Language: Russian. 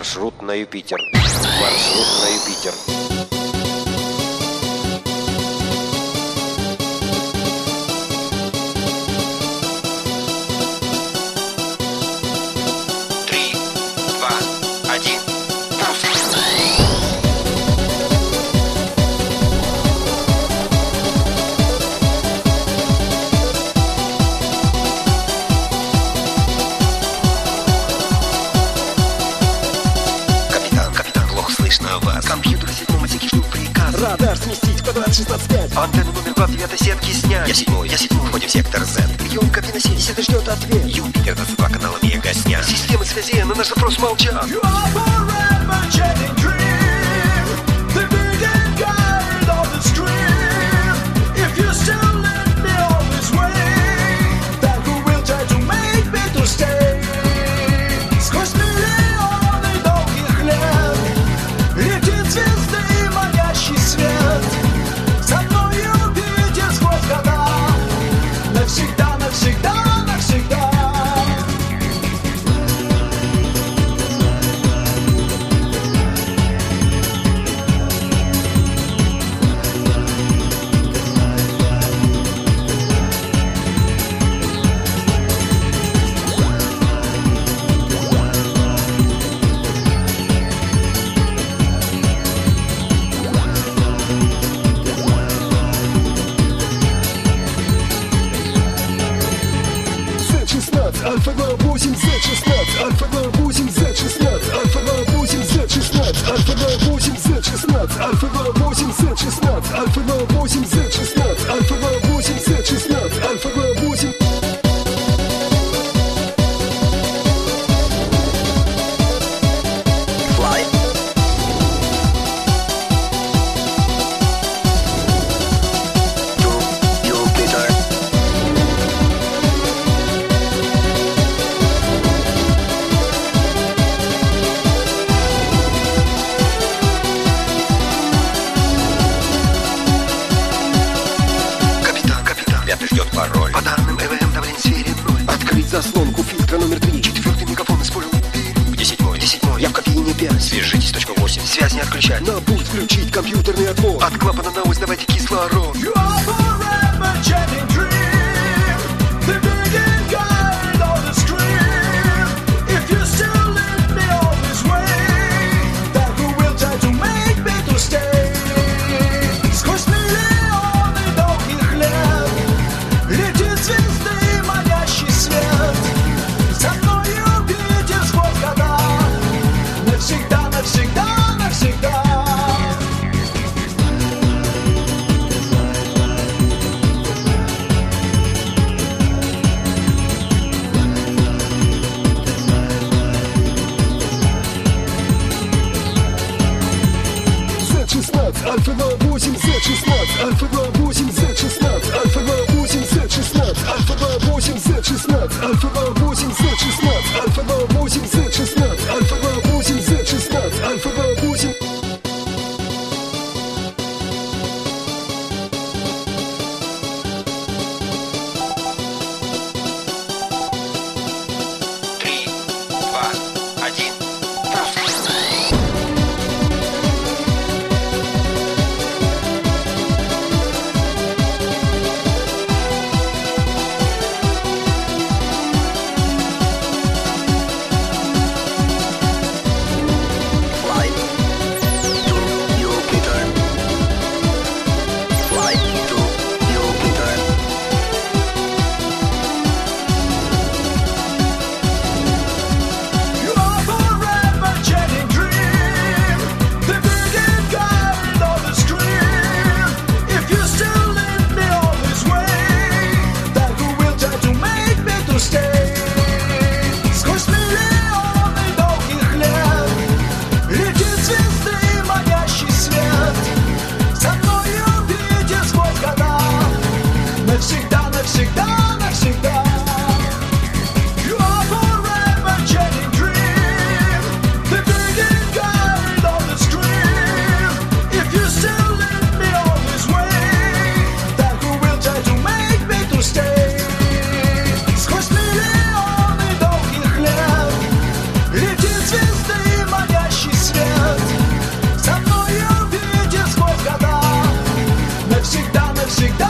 Маршрут на Юпитер. Маршрут на Юпитер. Компьютер в седьмом отсеке ждут приказ. Радар сместить, квадрат 16.5. Антенну номер 2 в 9 сетке снять. Я седьмой, входим в сектор Z. Прием кабина 70 ждет ответ. Юпитер 22 канала Мега снят. Системы связи на наш запрос молчат. Альфа 8, Z16, Альфа 8, Z16, Альфа 8, Z16, Альфа 8, Z16, Альфа 8, Z16, Альфа 8, Z16, Альфа 8, Z16, Альфа 8. Пароль. По данным ЭВМ давление в сфере 0. Открыть заслонку фильтра номер 3. Четвертый мегафон использовал. Где седьмой? Я в кабине 5. Свяжитесь, точка 8. Связь не отключать. На пульт включить компьютерный отвод. От клапана на ось давайте кислород. Альфа 8, Z16, Альфа 8, Z16, Альфа 8, Z16, Альфа 8, Z16, Альфа 8, Z16, Альфа 8, Z16, Альфа 8, Z16, Альфа 8. всегда